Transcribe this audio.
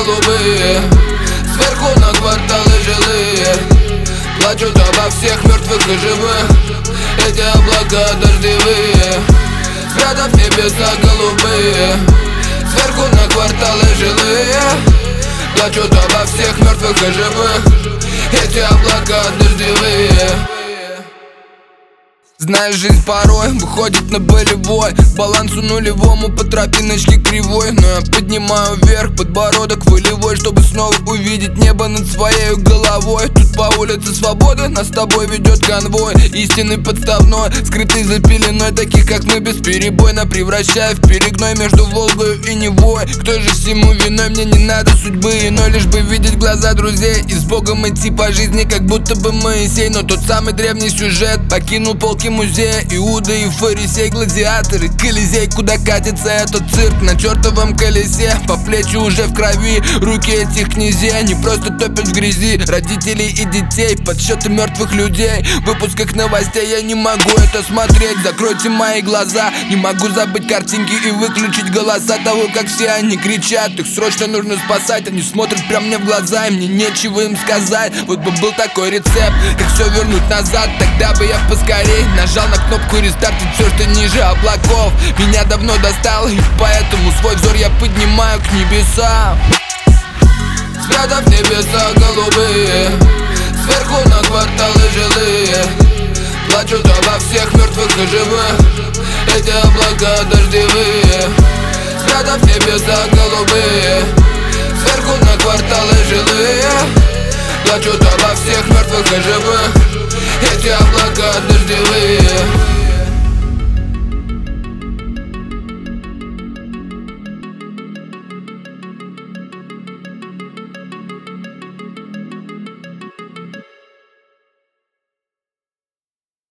голубые, сверху на кварталы жилые. Плачут обо всех мертвых и живых эти облака дождевые. Спрятав небеса голубые, сверху на кварталы жилые. Плачут обо всех мертвых и живых эти облака дождевые. Знаешь, жизнь порой выходит на болевой, к балансу нулевому по тропиночке кривой. Но я поднимаю вверх подбородок волевой, чтобы снова увидеть небо над своей головой. Тут по улице свободы нас с тобой ведет конвой, истинный подставной, скрытый за пеленой таких как мы, бесперебойно превращая в перегной между Волгою и Невой. Кто же всему виной? Мне не надо судьбы иной, лишь бы видеть глаза друзей и с Богом идти по жизни, как будто бы Моисей. Но тот самый древний сюжет покинул полки музея. Иуда и фарисей, гладиаторы, Колизей. Куда катится этот цирк на чертовом колесе? По плечи уже в крови руки этих князей. Они просто топят в грязи родителей и детей, подсчеты мертвых людей. В выпусках новостей я не могу это смотреть. Закройте мои глаза, не могу забыть картинки и выключить голоса того, как все они кричат. Их срочно нужно спасать, они смотрят прямо мне в глаза, и мне нечего им сказать. Вот бы был такой рецепт, как все вернуть назад, тогда бы я поскорей нажал на кнопку рестарт. Ведь все, что ниже облаков, меня давно достало, и поэтому свой взор я поднимаю к небесам. Спрятав небеса голубые, сверху на кварталы жилые. Плачут обо всех мертвых и живых эти облака дождевые. Спрятав небеса голубые, сверху на кварталы жилые. Плачут обо всех мертвых и живых эти облака дождевые.